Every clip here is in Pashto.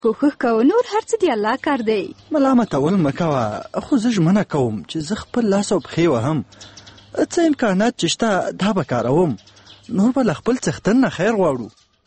کوښښ کوه، نور هر څه دی الله کار دی. ملامتول مه کوه، خو زه ژمنه کوم چې زه خپل لاس او پښې وهم. څه امکانات چې شته دا به کاروم، نور به له خپل څښتن نه خیر غواړو.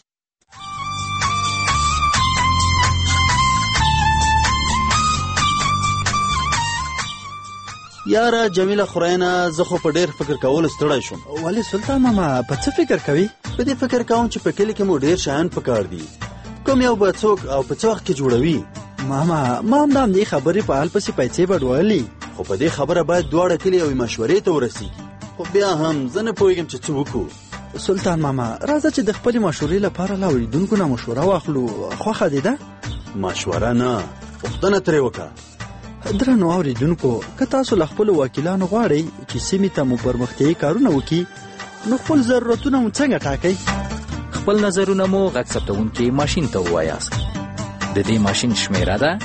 یاره جمیله خورینه، زه خو په ډېر فکر کولو ستړی شوم. ولې سلطان ماما په څه فکر کوي؟ په دې فکر کوم چې په کلي کې مو ډېر شیان پکار دي، کوم یو به څوک او په څه وخت کې جوړوي. ماما ما هم د همدې خبرې په حال پسې پیسې به ډوهلي، خو په دې خبره باید دواړه کلي یوې مشورې ته ورسېږي. خو بیا هم زه نه پوهېږم چې څه وکړو. سلطان ماما راځه چې د خپلې مشورې لپاره له اورېدونکو نه مشوره واخلو. خوښه دې ده؟ مشوره نه، پوښتنه ترې وکړه. درنو اورېدونکو، که تاسو له خپلو وکیلانو غواړئ چې سیمې ته مو پرمختیایي کارونه وکړي، نو خپل ضرورتونه مو څنګه ټاکئ؟ خپل نظرونه مو غږ ثبتونکي ماشین ته ووایاست. د دې ماشین شمیره ده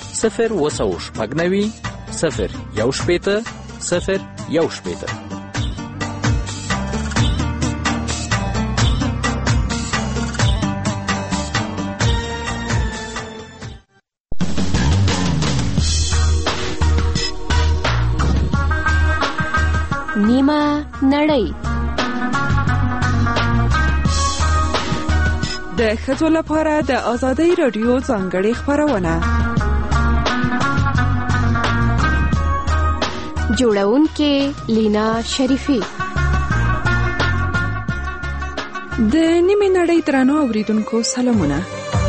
090 017 018. نیمه نړۍ د ښځو لپاره د آزادۍ راډیو ځانګړې خپرونه. جوړونکې لینا شریفي. د نیمه نړۍ درنو اوریدونکو سلامونه.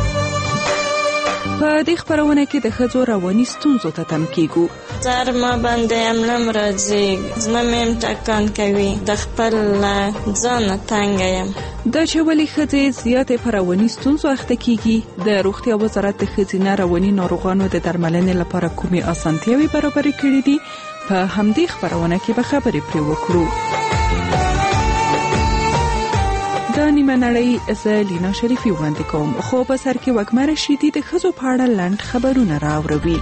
په دې خپرونه کې د ښځو رواني ستونزو ته تم کیږو. سر ما باندې املم راځي، زما مې ټکان کوي، د خپل ځان تنګ یم. دا چې ولې ښځې زیاتې په رواني ستونزو اخته کیږي، د روغتیا وزارت د ښځینه رواني ناروغانو د درملنې لپاره کومې اسانتیاوې برابرې کړې دي، په همدې خپرونه کې به خبرې پرې وکړو. دا نیمه نړۍ زه لینا شریفي وړاندې کوم، خو په سر کې وږمه رشیدي د ښځو په اړه لنډ خبرونه راوړوي.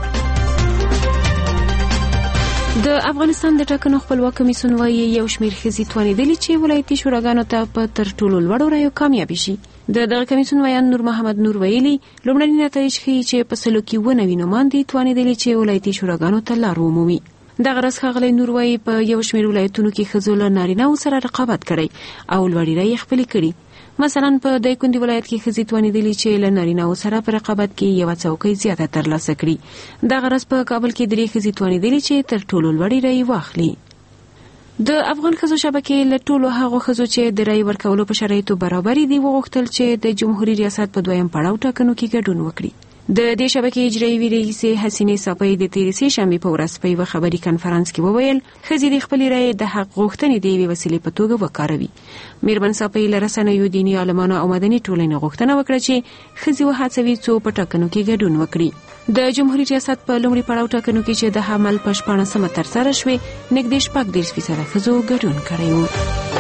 د افغانستان د ټاکنو خپلواک کمیسیون وايي یو شمېر ښځې توانېدلې چې ولایتي شوراګانو ته په تر ټولو لوړو رایو کامیابې شي. دغه کمیسیون ویان نور محمد نور ویلي لومړني نتایج ښیي چې په سلو کې 90 نوماندې توانېدلې چې ولایتي شوراګانو ته لار ومومي. دغه راز ښاغلی نور وایي په یو شمېر ولایتونو کې ښځو له نارینه‌و سره رقابت کړی او لوړې رایې خپلې کړي. مثلا په دایکنډي ولایت کې ښځې توانېدلې چې له نارینه‌و سره په رقابت کې یوه څوکۍ زیاته ترلاسه کړي. دغه راز په کابل کې 3 ښځې توانېدلې چې تر ټولو لوړې رایې واخلي. د افغان ښځو شبکې له ټولو هغو ښځو چې د رایې ورکولو په شرایطو برابرې دي وغوښتل چې د جمهوریت ریاست په 2م پړاو ټاکنو کې ګډون وکړي. د دې شبکې اجرایي رئیسې حسینې صافۍ د تېرې سې شنبې په ورځ په یوه خبري کنفرانس کې وویل ښځې د خپلې رایې د حق غوښتنې د یوې وسیلې په توګه وکاروي. میرمن صافۍ له رسنیو، دیني عالمانو او مدني ټولنې غوښتنه وکړه چې ښځې وهڅوي څو په ټاکنو کې ګډون وکړي. د جمهوریت ریاست په لومړي پړاو ټاکنو کې چې د حمل په 14 ترسره شوې، نږدې 40% ښځو ګډون کړی و.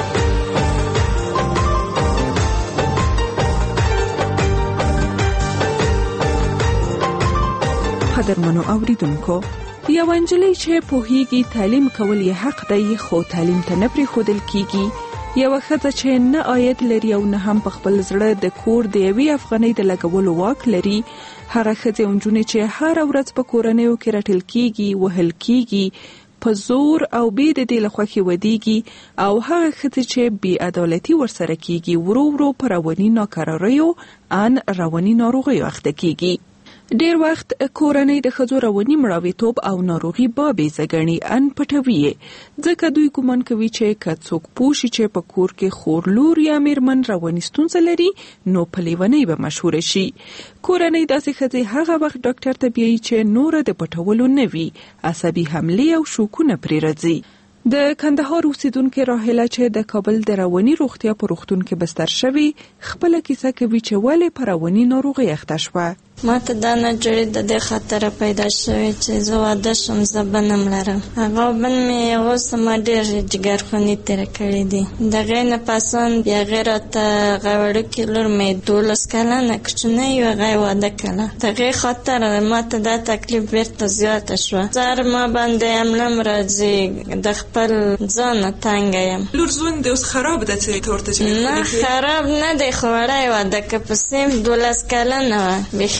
قدرمنو اوریدونکو، یو نجلۍ چې پوهیږي تعلیم کول یې حق دی خو تعلیم ته نه پرېښودل کیږي، یو ښځه چې نه عاید لري او نه هم په خپل زړه د کور د یوې افغانۍ د لګولو واک لري، هغه ښځې او نجونې چې هره ورځ په کورنیو کې رټل کیږي، وهل کیږي، په زور او بې د دې له خوښې ودیږي، او هغه ښځې چې بې عدالتي ورسره کیږي ورو ورو په رواني ناکراریو ان رواني ناروغیو اخته کیږي. ډیر وخت کورنۍ د ښځو رواني مړاویتوب او ناروغي بابې زګڼي ان پټوي، ځکه دوی ګمان کوي چې که څوک پوه شي چې په کور کې خور لور یا میرمن رواني ستونزه لري نو په لیونۍ به مشهوره شي. کورنۍ داسې ښځې هغه وخت ډاکټر ته بیایي چې نوره د پټولو نه وي، عصبي حملې او شوکونه پرې راځي. د کندهار اوسیدونکې راهله چې د کابل د رواني روغتیا په روغتون کې بستر شوی، خپله کیسه کوي چې ولې په رواني ناروغۍ اخته شوه. ما ته دا نجړې د دې خاطره پیدا شوې چې زه واده شم، زه بنم لرم. هغه بن مې اوس ما ډېر جګرخوني تېره کړې دي. د هغې نه پاسان بیا هغې راته هغه وړوکې لور مې 12 کلنه کوچنۍ وه، هغه یې واده کړه. د هغې خاطر ما ته دا تکلیف بیرته زیاته شوه. سر ما باندې املم راځي، د خپل ځان تنګه یم. لور ژوند اوس خراب ده چې ته ورته نه خراب نه دی، خو وړی واده که په سیم 12 کلنه وه، بیخي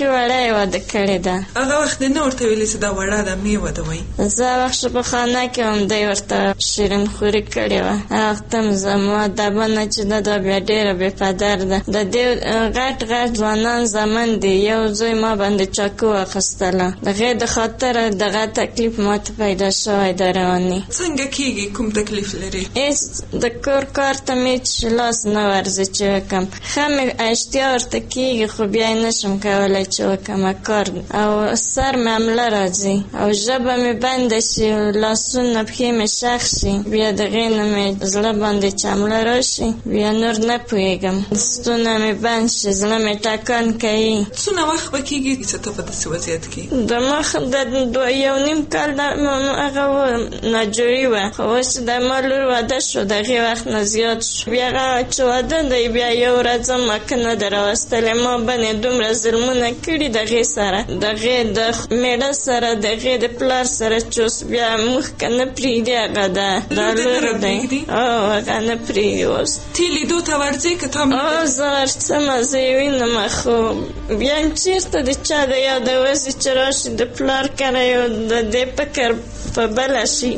وړه واده کړې ده. هغه وخت نه ورته ویلې چې دا وړه ده مې واده وایي؟ زه وخت په خانه کې هم دی ورته شیرین خوري کړې وه. هغه وخت هم زما دبه نه چې دا بیا ډېره بې پدر ده. د دې غټ غټ ځوانان زمن دي. یو زوی ما باندې چاقو واخیستله. د هغې د خاطره دغه تکلیف ماته پیدا شوی ده رواني. څنګه کېږي؟ کوم تکلیف لري؟ هېڅ د کور کار ته مې چې لاس نه ورځي چې وکړم. ښه مې اشتیا ورته کېږي خو بیا یې نشم کولی چې وکړم کار. او سر مې حمله راځي او ژبه مې بنده شي، لاسونه پښې مې شخ شي، بیا د هغې نه مې زړه باندې چې حمله راشي بیا نور نه پوهېږم. ستونه مې بند شي، زړه مې ټکان کوي. څونه وخت به کېږي چې ته په داسې وضعیت کې؟ د مخ د 1.5 کال هغه ناجوړي وه، خو اوس د ما لور واده شو د هغې وخت نه زیات شو. بیا هغه چې واده دی بیا یو ورځ هم که نه ده راوستلې. ما باندې دومره ظلمونه کړي د هغې سره، د هغې د مېړه سره، د هغې د پلار سره چې اوس بیا موږ که نه پرېږدي هغه ده دا لور دی. هغه نه پرېږدي. اوس تی لیدو ته ورځې که تا زه ورځمه، زه یې وینم، خو بیا هم چېرته د چا د یاده وځي چې راشي د پلار کره یو د دې فکر په بله شي.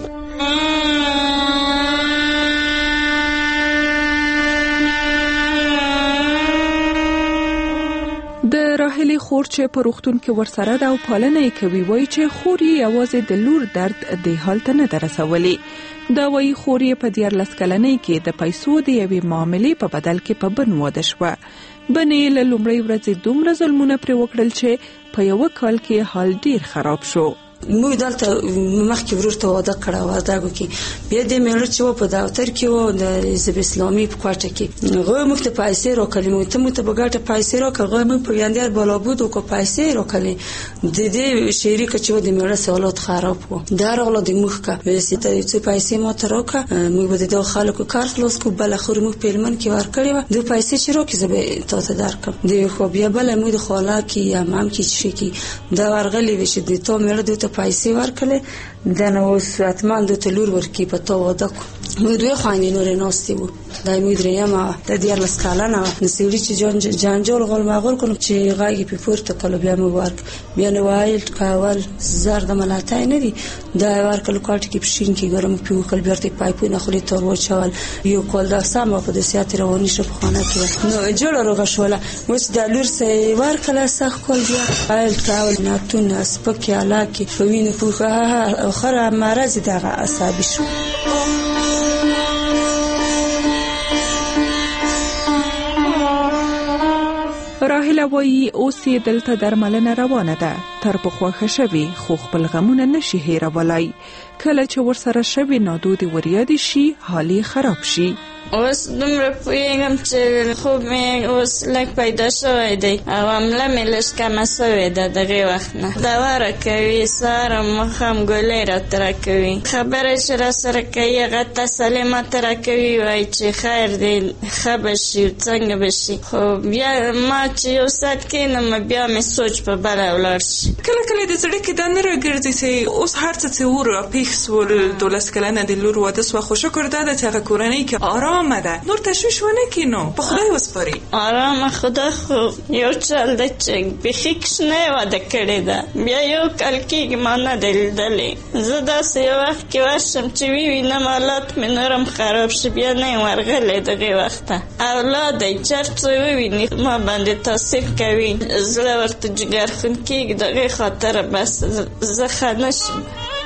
د راحلې خور چې په روغتون کې ورسره ده او پالنه یې کوي وایي چې خور یې یوازې د لور درد دې حال ته نه ده رسولی. دا وایي خور یې په 14 کلنۍ کې د پیسو د یوې معاملې په بدل کې په بن واده شوه. بن یې له لومړۍ ورځې دومره ظلمونه پرې وکړل چې په 1 کال کې حال ډیر خراب شو. موږ دلته مخکې ورور ته واده کړه وردګو کې. بیا د میړه چې و په دفتر کې و د حزب اسلامي په کوټه کې هغوی موږ ته پیسې راکړلې. موږ ته په ګټه پیسې راکړه. هغوی موږ په یاندیار بالابود وکړو پیسې راکړلې. د دې شریکه چې و د میړه حالات خراب و دا راغله د موږ که ویسې ته څه پیسې ما ته راکړه موږ به د دغو خلکو کار خلاص کړو. بله خور موږ په هلمند کې ورکړې وه. دوی پیسې چې راکړي زه به تا ته درکړم. د خو بیا بله موږ د خاله کې یا عمام کې چې کې دا ورغلې وې چې د تا میړه دوی ته پیسې ورکړلې د نو اوس حتما د تلور ورکی په تو واده کو. موږ دوی خوانې نورې ناستې وو. دا موږ درېیمه د 14 کلنه وه. د سړي چې جنجال غول مغول کړو چې غږ یې پې پورته کړو بیا مې ورکړ. بیا نو وایل کول زر د ملاتی نه دي. دا یې ورکړلو کوټې کې په شین کې ګرم پې وکړل. بیا ورته یې پایپونه خولې ته ور واچول. یو کال دا سمه په دسیات رواني شوه په خانه کې. نو جوړه روغه شوله. اوس د لور څه یې ورکړله سخت کال بیا وایل کول ناتونه سپکې علاقې په وینو پوښه اخره مرض دغه عصبي شو. راحله وایي اوس یې دلته درملنه روانه ده. تر پخوا ښه شوې خو خپل غمونه نشي هېرولی. کله چې ورسره شوې نادودې وریادې شي حال یې خراب شي. اوس دومره پوهېږم چې خوب مې اوس لږ پیدا شوی دی او حمله مې لږ کمه شوې ده د هغې وخت نه. دوا راکوي، سهار او ماښام ګولۍ راته راکوي. خبره چې راسره کوي هغه تسلي ماته راکوي، وایي چې خیر دی ښه به شي څنګه به شي. خو بیا ما چې یو ساعت کښېنم بیا مې سوچ په بله ولاړ شي. کله کله د زړه کې دا نه راګرځي چې اوس هر څه چې راپېښ شول 12 کلنه د لور واده شوه خو شکر دا ده چې هغه کورنۍ کې آرامه ده نور تشویش ونه کینو په خدای وسپاري. آرامه خدا خو یو چل ده چې بیخي کښنۍ واده کړې ده. بیا یو کال کېږي ما نه دی لیدلې. زه داسې یو وخت کې ورشم چې ووینم حالات مې نور هم خراب شي بیا نه یم ورغلی دغې وخته. اولاد دی چې هر څه وویني ما باندې تاثیر کوي. زړه ورته جګرخون کېږي دغې خاطره بس زه ښه نه شم.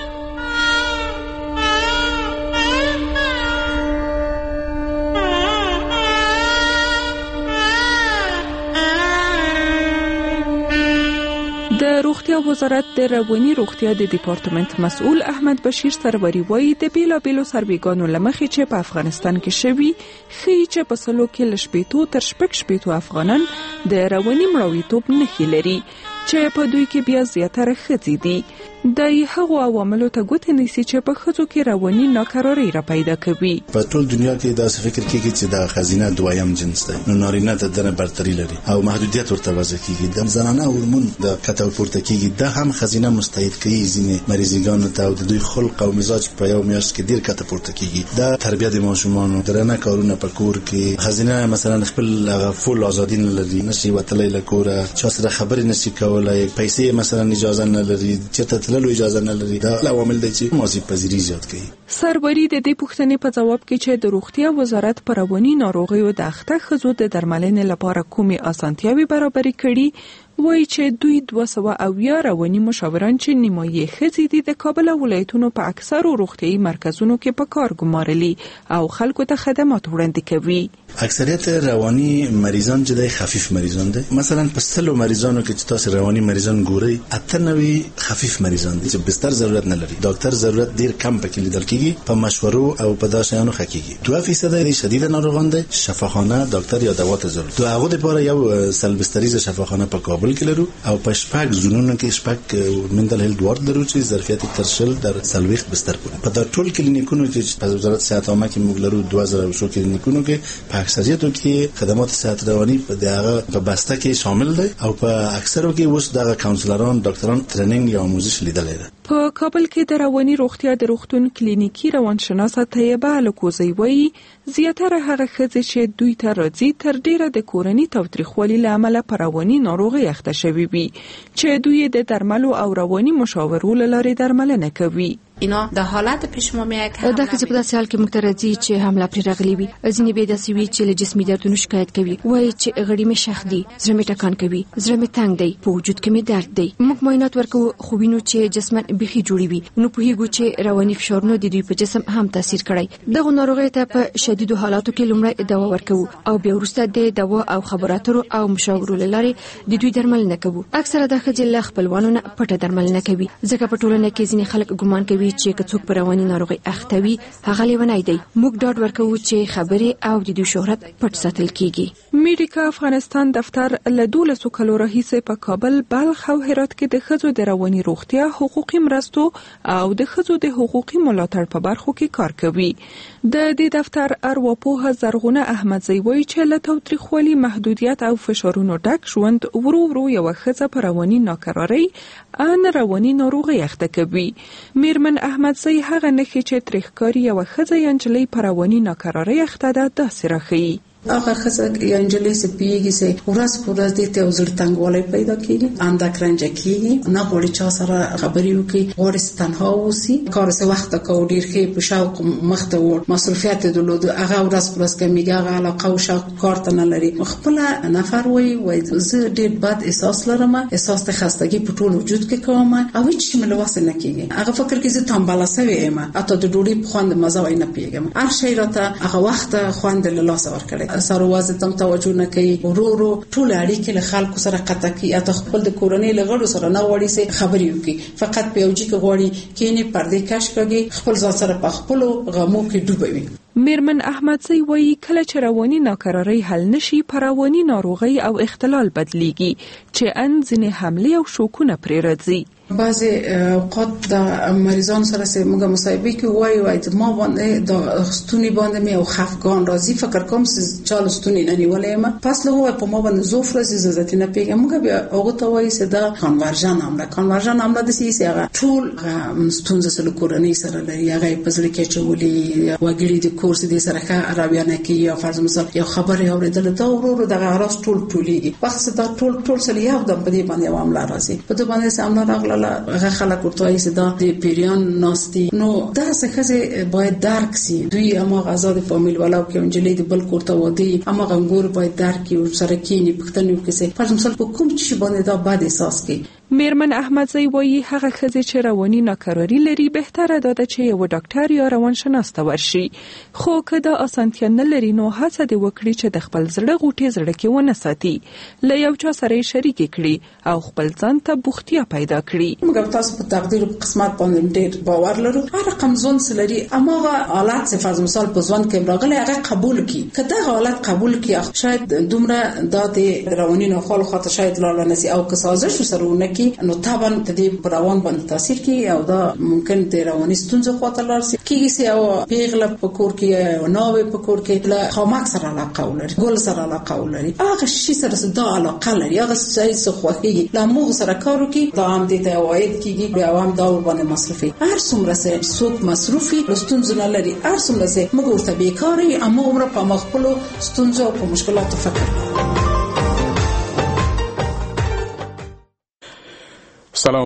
د روغتیا وزارت د رواني روغتیا د ډپارټمنټ مسؤل احمد بشیر سروری وایي د بیلابیلو سرویګانو له مخې چې په افغانستان کې شوي ښیي چې په سلو کې له 80 تر 90 افغانان د رواني مړاویتوب نښې لري چې په دوی کې بیا زیاتره ښځې دي. د هغو عواملو ته ګوته نیسي چې په ښځو کې رواني ناکراري را پیدا کوي. په ټول دنیا کې دا فکر کیږي چې د ښځینه دویم جنس دی، نو نارینه ته دنه برتری لري او محدودیت ورته وضع کیږي. د زنانه هورمون د کته پورته کیږي، دا هم ښځینه مستعد کوي ځینې مریضګانو ته او د دوی خلق او مزاج په یو میاشت کې ډیر کته پورته کیږي. دا تربیه د ماشومانو درنه کارونه په کور کې ښځینه مثلا خپل فول ازادي نه لري، نشي وتلی له کوره، چا سره خبرې نشي کولای، پیسې مثلا اجازه نه لري، چېرته تللو اجازه نه لري. دا عوامل دي چې ماضي پذیری زیات کوي. سربری د دې پوښتنې په جواب کې چې د روغتیا وزارت پر رواني ناروغیو د اخته ښځو د درملنې لپاره کومې اسانتیاوې برابرې کړي، وایي چې دوی 200 رواني مشاوران چې نیمایي ښځې دي د کابل ولایتونو په اکثرو روغتیايي مرکزونو کې په کار ګمارلي او خلکو ته خدمات وړاندې کوي. اکثریت رواني مریضان چې د خفیف مریضان دي، مثلا په 100 مریضانو کې چې تاسو رواني مریضان ګورئ 98 خفیف مریضان دي چې بستر ضرورت نه لري، ډاکټر ضرورت ډیر کم پکې لیدل کیږي، په مشورو او په داشانو خکېږي. 2% د شدید ناروغان دي شفاخانه ډاکټر یا دوا ته ضرورت. هغه لپاره یو سلبستریز شفاخانه په کابل کې لرو او په شپږ زونونو کې شپږ مندل هیلث وارد لرو چې ظرفیت ترشل در سلويخ بستر پورې. په دا ټول کلینیکونو کې په وزارت صحت عامه کې موږ لرو 2000 شو کلینیکونو کې په اکثریتو کې خدمات صحت رواني په دغه په بسته کې شامل دي او په اکثرو کې اوس دغه کاونسلران ډاکټران ټریننګ یا آموزش لیدل دي. په کابل کې د رواني روغتیا د روغتون کلینیکی روانشناسه طیبه الکوزی وایي زیاتره هغه ښځې چې دوی ته راځي تر ډیره د کورني تاوتریخوالي له امله په رواني ناروغي اخته شوي وي چې دوی د درملو او رواني مشاورو له لارې درملنه کوي. اینا د حالت پیش مو میاد دا چې په داسې حال کې مترجی چې حمله پر راغلی وي، ځینې به داسې وي چې له جسمي دردونو شکایت کوي، وایي چې غړي مې شخ دي، زړه مې ټکان کوي، زړه مې تنګ دی، په وجود کې مې درد دی. موږ معاینات ورکو خو وینو چې جسمن بيخي جوړي وي، نو په هیڅ چې رواني فشارونه د دوی په جسم هم تاثیر کړی. دغه ناروغي ته په شدیدو حالاتو کې لومړی دوا ورکو او بیا وروسته د دوا او خبراتو او مشاورو لارې د دوی درملنه کوو. اکثره د ښځې له خپلوانو نه پټه درملنه کوي، ځکه په ټولنه کې ځینې خلک ګمان کوي چې کڅوک پر رواني ناروغي اختوي هغه لیونی دی. موږ ډاډ ورکوو چې خبرې او د دوی شهرت پټ ساتل کیږي. میډیکا افغانستان دفتر له 12 کالو راهیسې په کابل، بلخ او هرات کې د ښځو د رواني روغتیا، حقوقي مرستو او د ښځو د حقوقي ملاتړ په برخو کې کار کوي. د دې دفتر ارواپوه زرغونه احمدزی وایي چې له تاوتریخوالي، محدودیت او فشارونو ډک ژوند ورو ورو یو ښځه په رواني ناکرارۍ ان رواني ناروغي اخته کوي. میرمن احمدزی هغه نښې چې تریخکاري یو ښځه یا نجلۍ په رواني ناکرارۍ اخته ده داسې راښیي. هغه ښځه یا نجلۍ چې پیږي چې ورځ په ورځ دې ته زړه تنګوالی پیدا کېږي، اندک رنجه کېږي، نه غواړي چا سره خبرې وکړي، غواړي چې تنها واوسي، کار څه وخته کوي، ډېر ښه په شوق مخته وړ، مصروفیت یې درلود، هغه ورځ په ورځ کمیږي، هغه علاقه او شوق کار ته نه لري. خپله نفر وایي زه ډېر بد احساس لرم، احساس د خستګي په ټول وجود کې کوم او هیڅ شي مې له وسه نه کېږي. هغه فکر کوي زه تنبله سوې یم، حتی د ډوډۍ په خوند مزه وای نه پیږم، هر شی راته هغه وخت خوند له لاسه ورکړي. سره وازه تم توجه نه کوي، ورو ټول اړیکې له خلکو سره قطع کوي، اته خپل د کورنۍ له غړو سره نه غواړي چې خبرې وکړي، فقط په یوجي کې غواړي کینی پردې کش کوي، خپل ځان سره په خپل غمو کې ډوبوي. میرمن احمدزی وایي کله چې رواني ناکرارۍ حل نشي، په رواني ناروغي او اختلال بدلیږي چې ان ځینې حملې او شوکونه پرې راځي. بعضی اوقات د مریضانو سره چې موږ مصاحبه کې وایي ما باندې د ستوني باندې مې او خفګان راځي، فکر کوم چې چا ستوني نه نیولې ما پس له هغه په ما باندې زوف راځي، زه نه پیږم. موږ بیا هغه ته وایي چې دا کانورژن عمله د سیسي هغه ټول ستونزې سره کورنۍ سره لري، هغه په ځل کې چولې وګړي د کورس دې سره ښه راویانه کوي، یا فرض مثال یو خبره اوریدل دا ورو دغه راس ټولېږي، وخت دا ټول سره یو د په دې باندې عمله راځي، په دې باندې عمله راغله هغه خلک ورته وایي چې دا د پیریان ناستي. نو دا څه ښځې باید درک سي، دوی اما غذا د فامیل والاو کې نجلۍ د بل کور ته ودی، اما غنګور باید درک او سره کینی پښتنو کې فرض مثال په کوم چې باندې دا بد احساس کوي. میرمن احمدزی وایي هغه ښځې چې رواني ناکراري لري بهتره ده چې یو ډاکټر یا روانشناس ته ورشي، خو که دا اسانتیا نه لري نو هڅه دې وکړي چې د خپل زړه غوټې زړه کې ونه ساتي، له یو چا سره یې شریکې کړي او خپل ځان ته بوختیا پیدا کړي. موږ تاسو په تقدیر او قسمت باندې ډېر باور لرو، هر رقم ځون سلري اما حالات چې فرض مثال په ځوان کې راغلي هغه قبول کړي، که دا حالت قبول کړي شاید دومره د رواني ناخوال خاطر شاید لاله نسی او که سازش سره کی نو طبعا د دې روان باندې تاثیر کی او دا ممکن د رواني ستونزو خواته لاړ شي کیږي او پیغله پکور کې او ناوې پکور کې له خامک سره علاقه ولري ګل سره علاقه ولري هغه شي سره دا علاقه لري هغه څه څه خوخي لا موږ سره کارو کې دا هم د عواید کیږي بیا هم دا ور باندې مصرفي هر څومره سه څوک مصرفي ستونزو نه لري هر څومره سه موږ ورته بیکاري اما عمر په مخبلو ستونزو او مشکلاتو فکر سلام